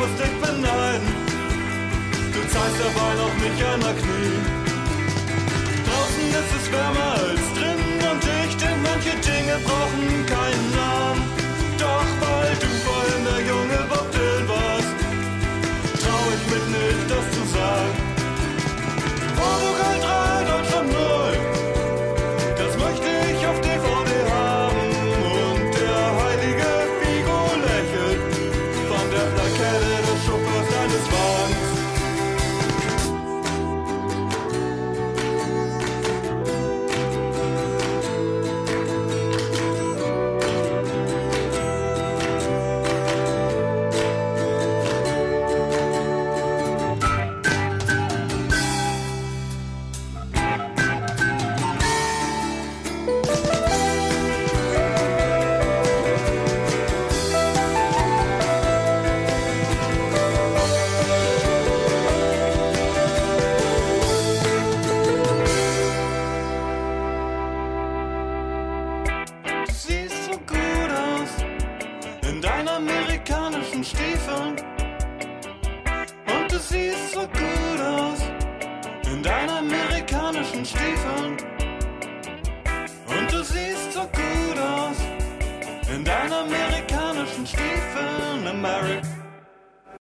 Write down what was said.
musst dich beneiden. Du zeigst dabei noch nicht einmal Knie. Draußen ist es wärmer als drinnen und ich denk, manche Dinge brauchen keinen Namen. Doch weil du vorhin der junge Bob Dylan warst, trau ich mich nicht, das zu sagen. Portugal 3, Deutschland 0, das möchte ich auf DVD haben. Und der heilige Figo lächelt von der Plakette des Schuppers seines Wagens. Stiefeln und du siehst so gut aus in deinen amerikanischen Stiefeln und du siehst so gut aus in deinen amerikanischen Stiefeln, America.